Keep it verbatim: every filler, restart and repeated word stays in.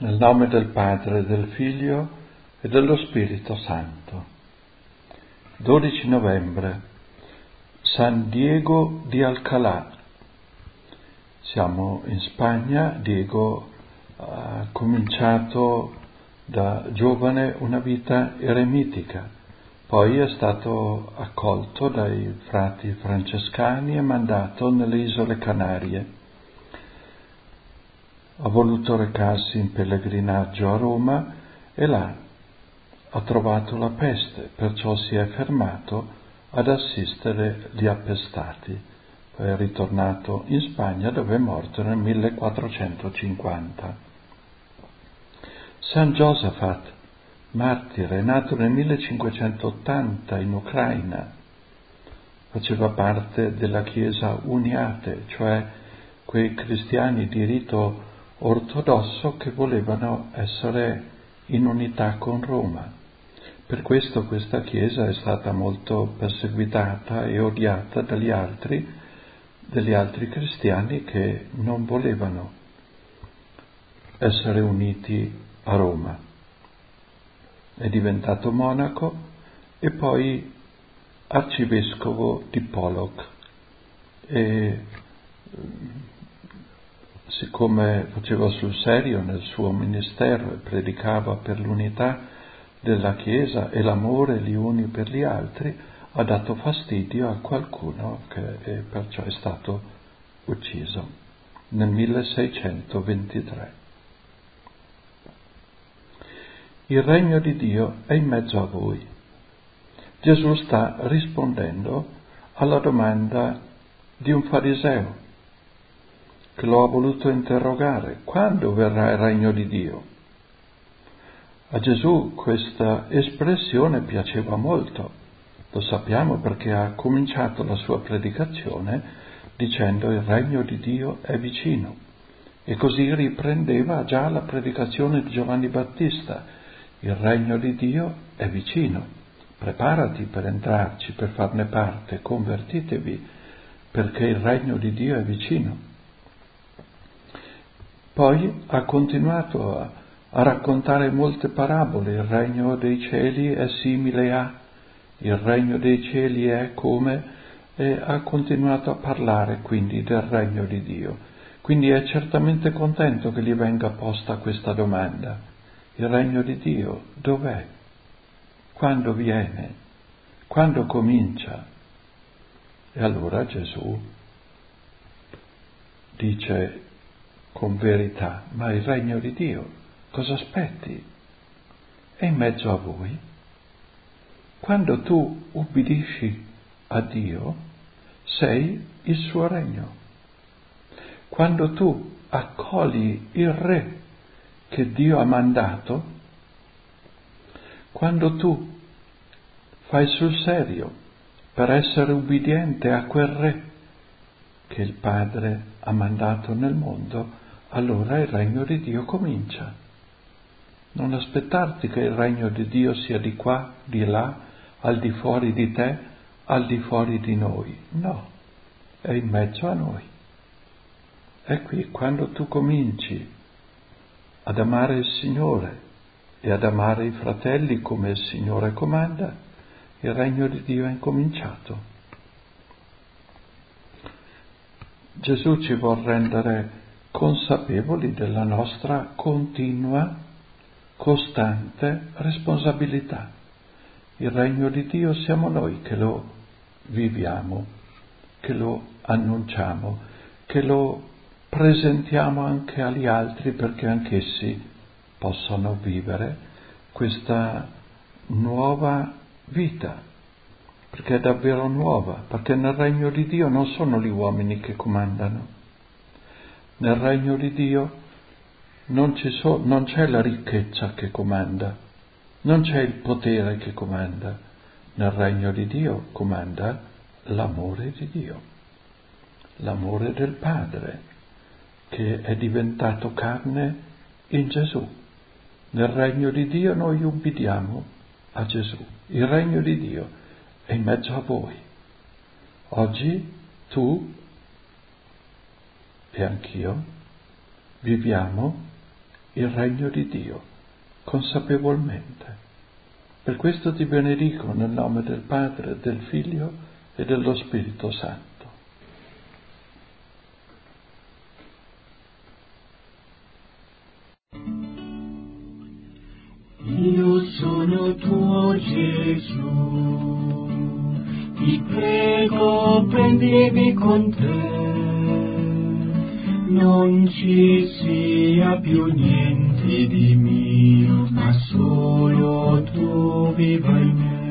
Nel nome del Padre, del Figlio e dello Spirito Santo. dodici novembre, San Diego di Alcalá. Siamo in Spagna. Diego ha cominciato da giovane una vita eremitica, poi è stato accolto dai frati francescani e mandato nelle isole Canarie. Ha voluto recarsi in pellegrinaggio a Roma e là ha trovato la peste, perciò si è fermato ad assistere gli appestati. Poi è ritornato in Spagna, dove è morto nel millequattrocentocinquanta. San Giosafat, martire, è nato nel millecinquecentottanta in Ucraina. Faceva parte della Chiesa Uniate, cioè quei cristiani di rito ortodosso che volevano essere in unità con Roma. Per questo questa Chiesa è stata molto perseguitata e odiata dagli altri, degli altri cristiani che non volevano essere uniti a Roma. È diventato monaco e poi arcivescovo di Polog e siccome faceva sul serio nel suo ministero e predicava per l'unità della Chiesa e l'amore gli uni per gli altri, ha dato fastidio a qualcuno che è, perciò è stato ucciso nel milleseicentoventitré. Il regno di Dio è in mezzo a voi. Gesù sta rispondendo alla domanda di un fariseo che lo ha voluto interrogare: quando verrà il regno di Dio? A Gesù questa espressione piaceva molto, lo sappiamo perché ha cominciato la sua predicazione dicendo il regno di Dio è vicino, e così riprendeva già la predicazione di Giovanni Battista: il regno di Dio è vicino, preparati per entrarci, per farne parte, convertitevi perché il regno di Dio è vicino. Poi ha continuato a, a raccontare molte parabole: il regno dei cieli è simile a, il regno dei cieli è come, e ha continuato a parlare quindi del regno di Dio. Quindi è certamente contento che gli venga posta questa domanda: il regno di Dio dov'è? Quando viene? Quando comincia? E allora Gesù dice con verità: ma il regno di Dio, cosa aspetti? È in mezzo a voi. Quando tu ubbidisci a Dio, sei il suo regno. Quando tu accogli il Re che Dio ha mandato, quando tu fai sul serio per essere ubbidiente a quel Re che il Padre ha mandato nel mondo, allora il regno di Dio comincia. Non aspettarti che il regno di Dio sia di qua, di là, al di fuori di te, al di fuori di noi. No, è in mezzo a noi. È qui. Quando tu cominci ad amare il Signore e ad amare i fratelli come il Signore comanda, il regno di Dio è incominciato. Gesù ci vuol rendere consapevoli della nostra continua, costante responsabilità. Il regno di Dio siamo noi che lo viviamo, che lo annunciamo, che lo presentiamo anche agli altri perché anch'essi possano vivere questa nuova vita, perché è davvero nuova, perché nel regno di Dio non sono gli uomini che comandano. Nel regno di Dio non, ci so, non c'è la ricchezza che comanda, non c'è il potere che comanda. Nel regno di Dio comanda l'amore di Dio, l'amore del Padre, che è diventato carne in Gesù. Nel regno di Dio noi ubbidiamo a Gesù. Il regno di Dio è in mezzo a voi. Oggi tu e anch'io viviamo il regno di Dio, consapevolmente. Per questo ti benedico nel nome del Padre, del Figlio e dello Spirito Santo. Io sono tuo Gesù, ti prego prendimi con te, non ci sia più niente di mio, ma solo tu viva in me.